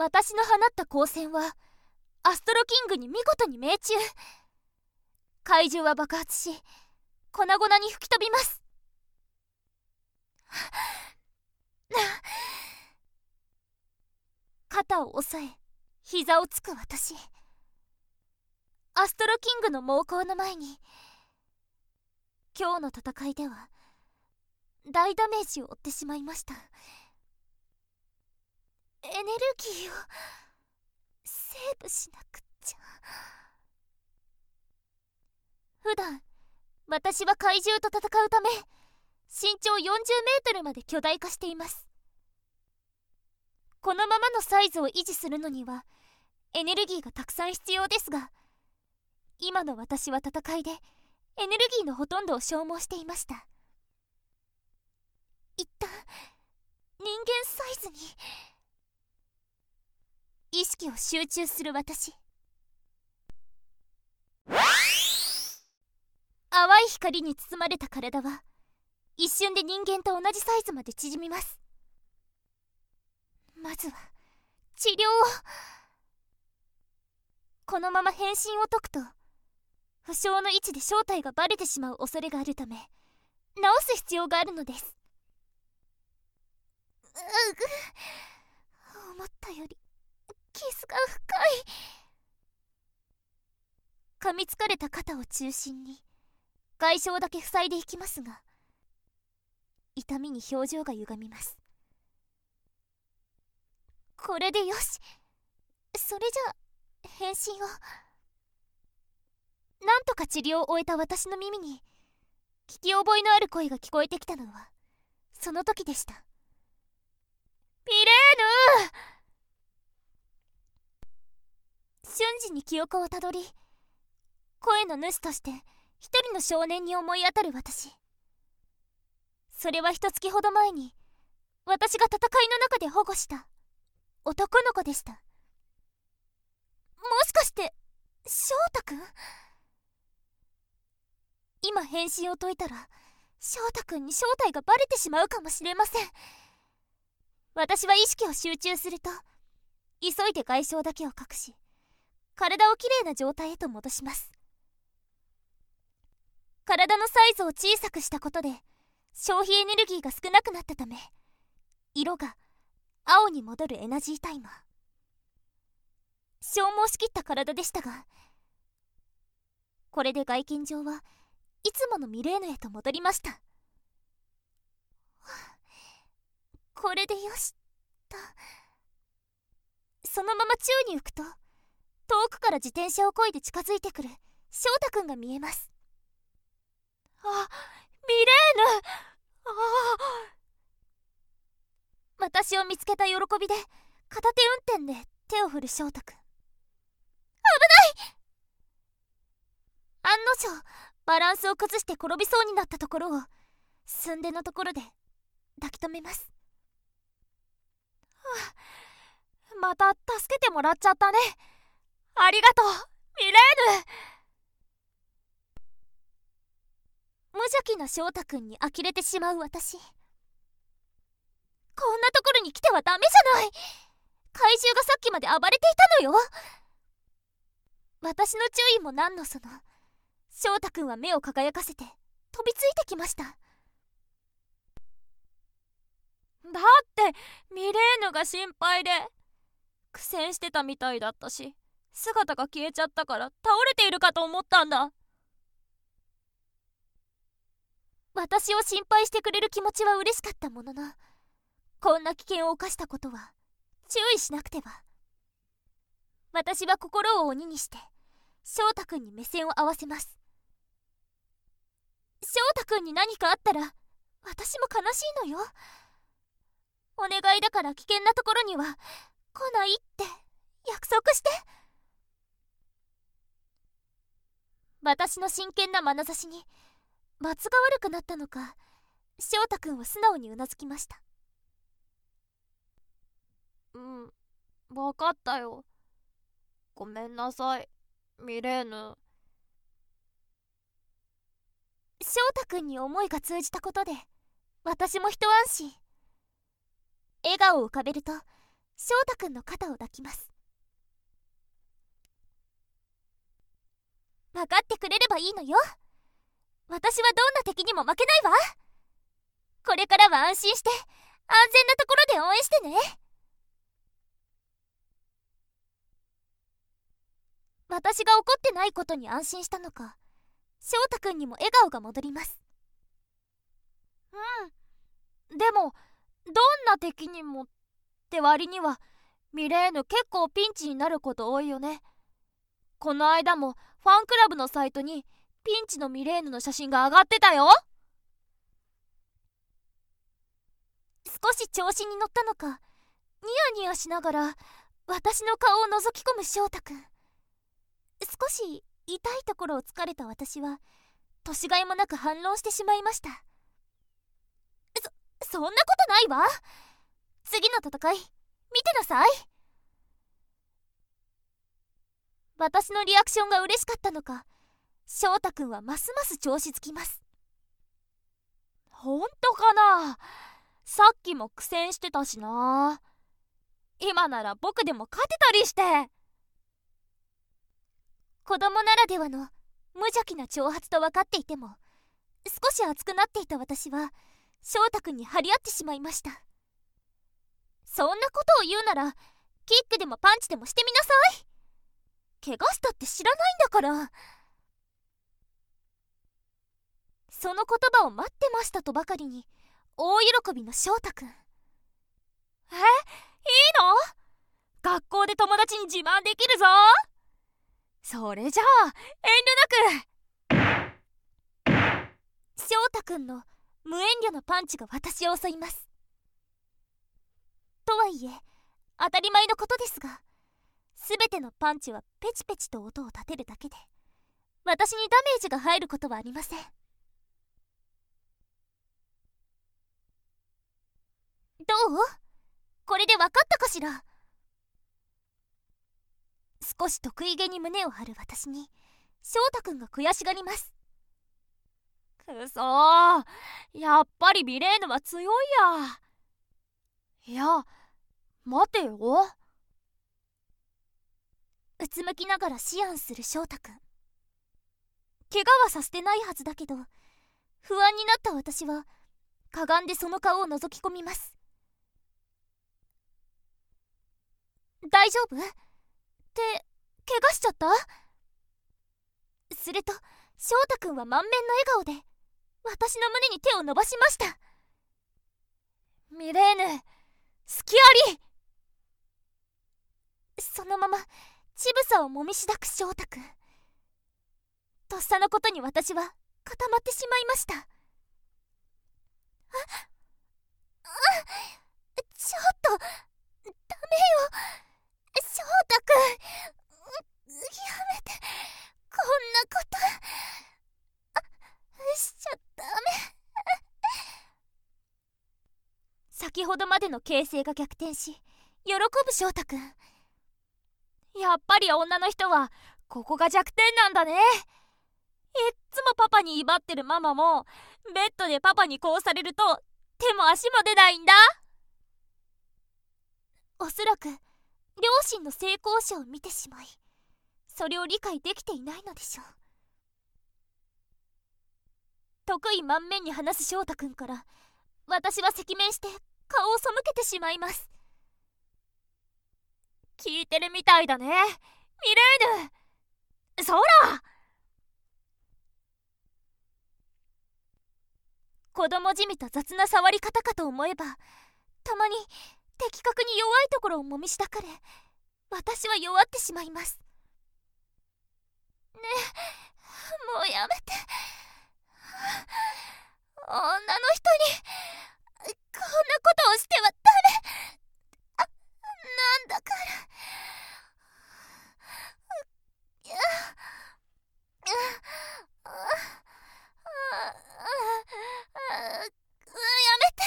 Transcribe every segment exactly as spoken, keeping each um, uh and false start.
私の放った光線はアストロキングに見事に命中。怪獣は爆発し粉々に吹き飛びます。肩を押さえ膝をつく私。アストロキングの猛攻の前に今日の戦いでは大ダメージを負ってしまいました。エネルギーをセーブしなくっちゃ。普段私は怪獣と戦うため身長よんじゅうメートルまで巨大化しています。このままのサイズを維持するのにはエネルギーがたくさん必要ですが、今の私は戦いでエネルギーのほとんどを消耗していました。一旦人間サイズに意識を集中する私。淡い光に包まれた体は一瞬で人間と同じサイズまで縮みます。まずは治療を。このまま変身を解くと負傷の位置で正体がバレてしまう恐れがあるため治す必要があるのです。うぐ、思ったより傷が深い。噛みつかれた肩を中心に外傷だけ塞いでいきますが、痛みに表情が歪みます。これでよし。それじゃあ変身を。なんとか治療を終えた私の耳に聞き覚えのある声が聞こえてきたのはその時でした。ミレーヌ。瞬時に記憶をたどり、声の主として一人の少年に思い当たる私。それは一月ほど前に私が戦いの中で保護した男の子でした。もしかして翔太くん？今変身を解いたら翔太くんに正体がバレてしまうかもしれません。私は意識を集中すると急いで外傷だけを隠し体をきれいな状態へと戻します。体のサイズを小さくしたことで消費エネルギーが少なくなったため色が青に戻るエナジータイマー。消耗しきった体でしたが、これで外見上はいつものミレーヌへと戻りました。これでよしと。そのまま宙に浮くと遠くから自転車を漕いで近づいてくる翔太くんが見えます。あ、ミレーヌ。ああ。私を見つけた喜びで片手運転で手を振る翔太くん。危ない。案の定バランスを崩して転びそうになったところを寸出のところで抱き留めます。はあ、また助けてもらっちゃったね。ありがとうミレーヌ。無邪気な翔太くんに呆れてしまう私。こんなところに来てはダメじゃない。怪獣がさっきまで暴れていたのよ。私の注意も何のその、翔太くんは目を輝かせて飛びついてきました。だってミレーヌが心配で苦戦してたみたいだったし、姿が消えちゃったから倒れているかと思ったんだ。私を心配してくれる気持ちは嬉しかったものの、こんな危険を冒したことは注意しなくては。私は心を鬼にして翔太くんに目線を合わせます。翔太くんに何かあったら私も悲しいのよ。お願いだから危険なところには来ないって約束して。私の真剣な眼差しに罰が悪くなったのか、翔太くんは素直にうなずきました。うん、分かったよ。ごめんなさいミレーヌ。翔太くんに思いが通じたことで私も一安心。笑顔を浮かべると翔太くんの肩を抱きます。分かってくれればいいのよ。私はどんな敵にも負けないわ。これからは安心して安全なところで応援してね。私が怒ってないことに安心したのか、翔太くんにも笑顔が戻ります。うん、でもどんな敵にもって割にはミレーヌ結構ピンチになること多いよね。この間もファンクラブのサイトにピンチのミレーヌの写真が上がってたよ。少し調子に乗ったのか、ニヤニヤしながら私の顔を覗き込む翔太くん。少し痛いところを突かれた私は年がいもなく反論してしまいました。そ、そんなことないわ。次の戦い見てなさい。私のリアクションが嬉しかったのか、翔太くんはますます調子つきます。ほんとかな。さっきも苦戦してたしな。今なら僕でも勝てたりして。子供ならではの無邪気な挑発と分かっていても、少し熱くなっていた私は翔太くんに張り合ってしまいました。そんなことを言うならキックでもパンチでもしてみなさい。怪我したって知らないんだから。その言葉を待ってましたとばかりに大喜びの翔太くん。え、いいの？学校で友達に自慢できるぞ。それじゃあ遠慮なく。翔太くんの無遠慮なパンチが私を襲います。とはいえ当たり前のことですが、全てのパンチはペチペチと音を立てるだけで私にダメージが入ることはありません。どう？これで分かったかしら。少し得意げに胸を張る私に翔太くんが悔しがります。くそー、やっぱりミレーヌは強いや。いや、待てよ。うつむきながら思案する翔太くん。怪我はさせてないはずだけど、不安になった私はかがんでその顔を覗き込みます。大丈夫？って怪我しちゃった？すると翔太くんは満面の笑顔で私の胸に手を伸ばしました。ミレーヌ、隙あり。そのまま乳房をもみしだく翔太くん。とっさのことに私は固まってしまいました。ああ、ちょっとダメよ翔太くん。やめて、こんなことしちゃダメ。先ほどまでの形勢が逆転し喜ぶ翔太くん。やっぱり女の人はここが弱点なんだね。いっつもパパに威張ってるママもベッドでパパにこうされると手も足も出ないんだ。おそらく両親の性交渉を見てしまいそれを理解できていないのでしょう。得意満面に話す翔太くんから私は赤面して顔を背けてしまいます。聞いてるみたいだねミレーヌ。そら、子供じみた雑な触り方かと思えば、たまに的確に弱いところをもみしだかれ私は弱ってしまいます。ねえ、もうやめて。女の人にこんなことをしてはダメ。あ、なんだから。やめて。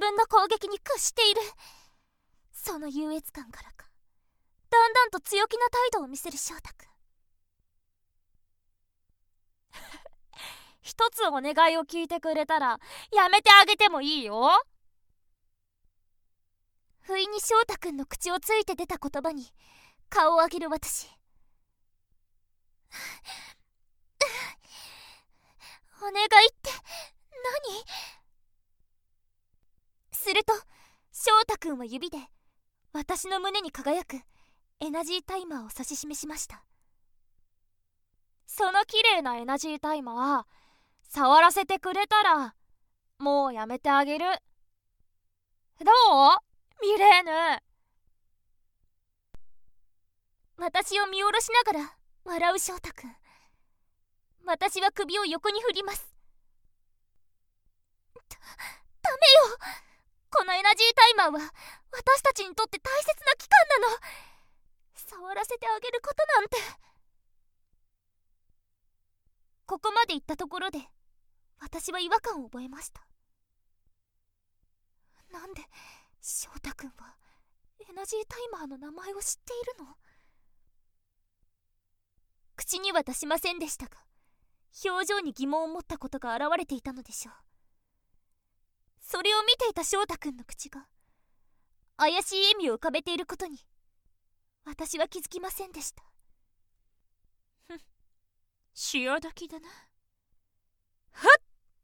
分の攻撃に屈している。その優越感からか、だんだんと強気な態度を見せる翔太くん。一つお願いを聞いてくれたらやめてあげてもいいよ。不意に翔太くんの口をついて出た言葉に顔を上げる私。お願いって何？すると翔太くんは指で私の胸に輝くエナジータイマーを指し示しました。その綺麗なエナジータイマー触らせてくれたらもうやめてあげる。どうミレーヌ？私を見下ろしながら笑う翔太くん。私は首を横に振ります。だ、ダメよ。このエナジータイマーは私たちにとって大切な期間なの。触らせてあげることなんて。ここまで行ったところで私は違和感を覚えました。なんで翔太くんはエナジータイマーの名前を知っているの？口には出しませんでしたが、表情に疑問を持ったことが現れていたのでしょう。それを見ていた翔太くんの口が怪しい笑みを浮かべていることに私は気づきませんでした。ふん、潮時だな。はっ！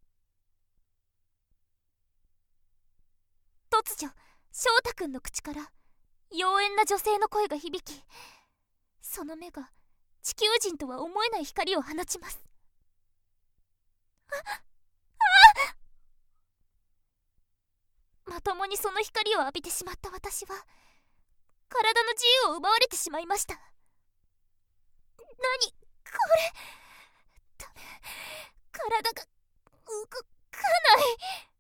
突如翔太くんの口から妖艶な女性の声が響き、その目が地球人とは思えない光を放ちます。ああ！まともにその光を浴びてしまった私は体の自由を奪われてしまいました。何これ？ダメ、体が動かない。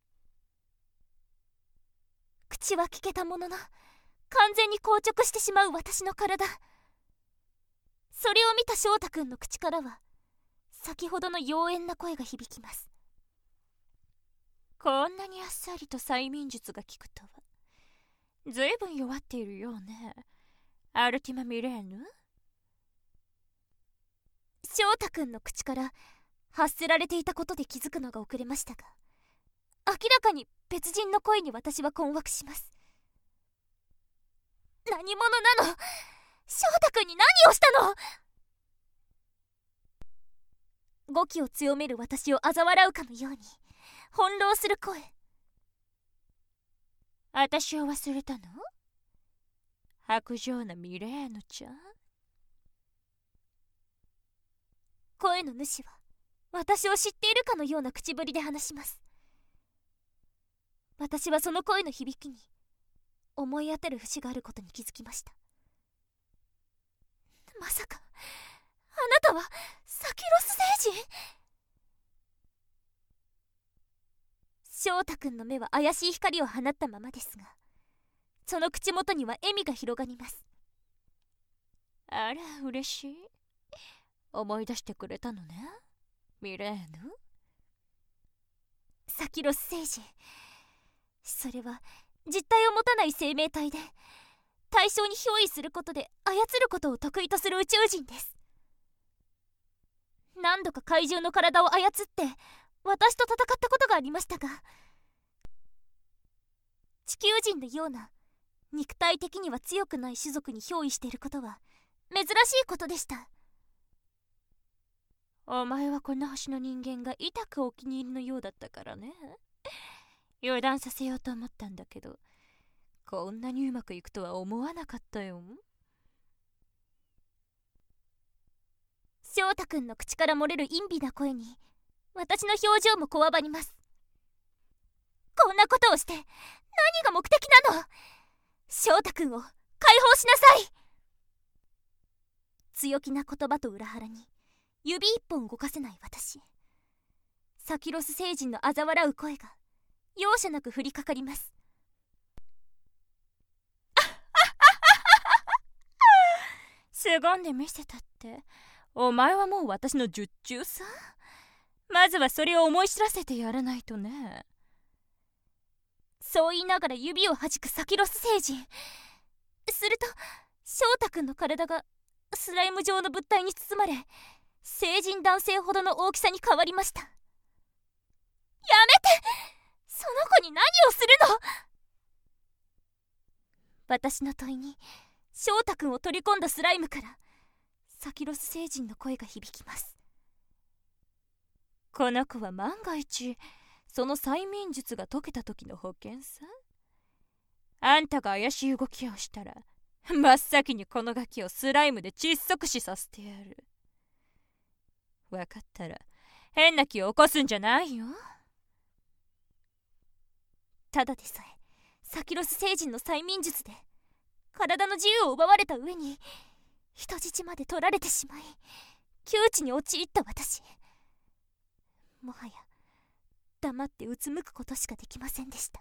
口は聞けたものの完全に硬直してしまう私の体。それを見た翔太くんの口からは先ほどの妖艶な声が響きます。こんなにあっさりと催眠術が効くとはずいぶん弱っているようね、アルティマ・ミレーヌ。翔太くんの口から発せられていたことで気づくのが遅れましたが、明らかに別人の声に私は困惑します。何者なの？翔太くんに何をしたの？語気を強める私を嘲笑うかのように翻弄する声。私を忘れたの？薄情なミレーヌちゃん。声の主は私を知っているかのような口ぶりで話します。私はその声の響きに思い当たる節があることに気づきました。まさかあなたはサキロス星人？翔太くんの目は怪しい光を放ったままですが、その口元には笑みが広がります。あら、嬉しい。思い出してくれたのね、ミレーヌ。サキロス星人、それは実体を持たない生命体で対象に憑依することで操ることを得意とする宇宙人です。何度か怪獣の体を操って私と戦ったことがありましたが、地球人のような肉体的には強くない種族に憑依していることは珍しいことでした。お前はこの星の人間が痛くお気に入りのようだったからね、油断させようと思ったんだけど、こんなにうまくいくとは思わなかったよ。翔太くんの口から漏れる陰微な声に私の表情もこわばります。こんなことをして何が目的なの？翔太くんを解放しなさい。強気な言葉と裏腹に指一本動かせない私。サキロス星人の嘲笑う声が容赦なく降りかかります。凄んで見せたって、お前はもう私の術中さ。まずはそれを思い知らせてやらないとね。 そう言いながら指を弾くサキロス星人。すると翔太くんの体がスライム状の物体に包まれ、成人男性ほどの大きさに変わりました。やめて、その子に何をするの。私の問いに翔太くんを取り込んだスライムからサキロス星人の声が響きます。この子は万が一その催眠術が解けた時の保険さ。あんたが怪しい動きをしたら真っ先にこのガキをスライムで窒息死させてやる。分かったら変な気を起こすんじゃないよ。ただでさえサキロス星人の催眠術で体の自由を奪われた上に人質まで取られてしまい窮地に陥った私。もはや黙ってうつむくことしかできませんでした。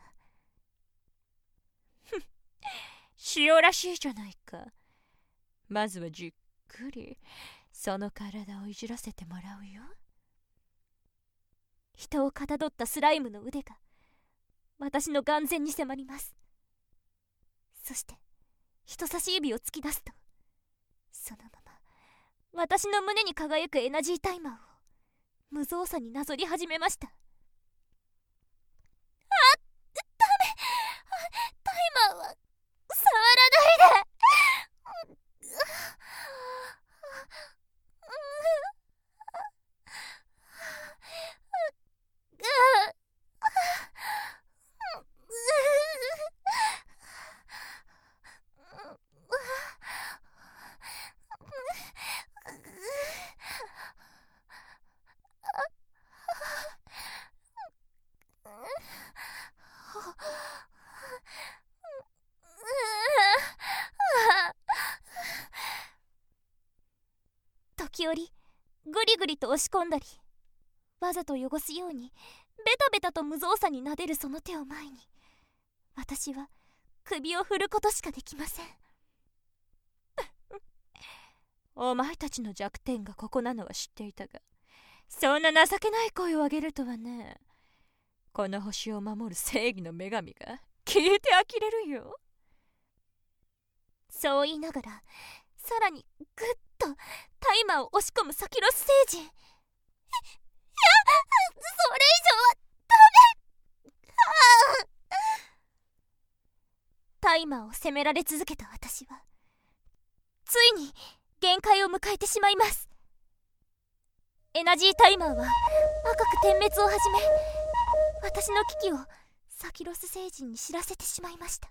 ふん、塩らしいじゃないか。まずはじっくりその体をいじらせてもらうよ。人をかたどったスライムの腕が私の眼前に迫ります。そして人差し指を突き出すと、そのまま私の胸に輝くエナジータイマーを無造作になぞり始めました。あ、ダメ、タイマーは触らないで。時折グリグリと押し込んだり、わざと汚すようにベタベタと無造作に撫でるその手を前に、私は首を振ることしかできません。お前たちの弱点がここなのは知っていたが、そんな情けない声を上げるとはね。この星を守る正義の女神が聞いて呆れるよ。そう言いながらさらにグッとタイマーを押し込むサキロス星人。いや、それ以上はダメ。タイマーを責められ続けた私はついに限界を迎えてしまいます。エナジータイマーは赤く点滅を始め、私の危機をサキロス星人に知らせてしまいました。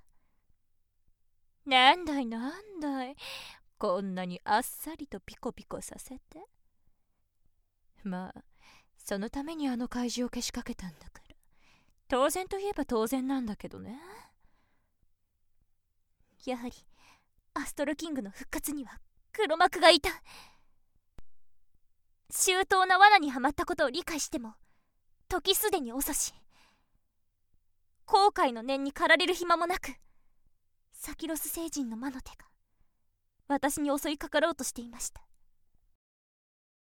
なんだいなんだい、こんなにあっさりとピコピコさせて。まあそのためにあの怪獣をけしかけたんだから当然といえば当然なんだけどね。やはりアストロキングの復活には黒幕がいた。周到な罠にはまったことを理解しても時すでに遅し、後悔の念に駆られる暇もなく、サキロス星人の魔の手が私に襲いかかろうとしていました。